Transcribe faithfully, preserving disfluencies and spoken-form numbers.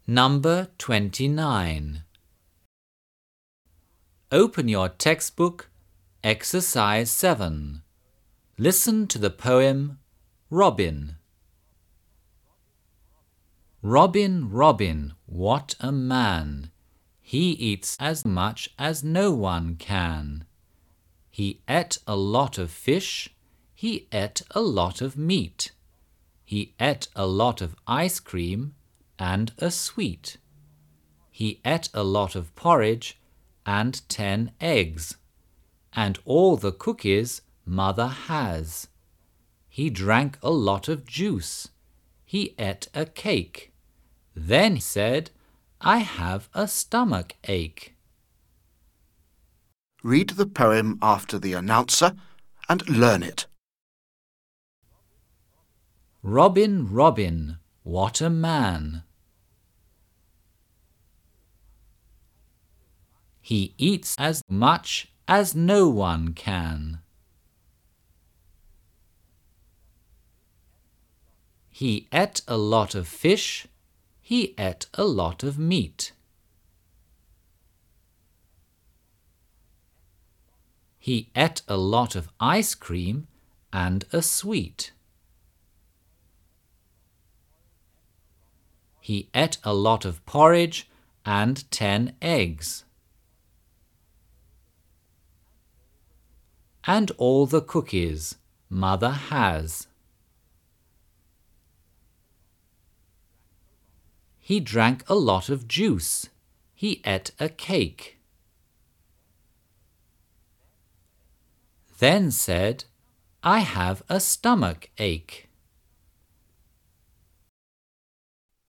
Number twenty-nine. Open your textbook, Exercise seven. Listen to the poem Robin. Robin, Robin, what a man! He eats as much as no one can. He ate a lot of fish, he ate a lot of meat. He ate a lot of ice cream and a sweet. He ate a lot of porridge and ten eggs, and all the cookies Mother has. He drank a lot of juice. He ate a cake. Then he said, I have a stomach ache. Read the poem after the announcer and learn it. Robin, Robin, what a man! He eats as much as no one can. He ate a lot of fish, he ate a lot of meat. He ate a lot of ice cream and a sweet. He ate a lot of porridge and ten eggs. And all the cookies Mother has. He drank a lot of juice. He ate a cake. Then said, I have a stomach ache.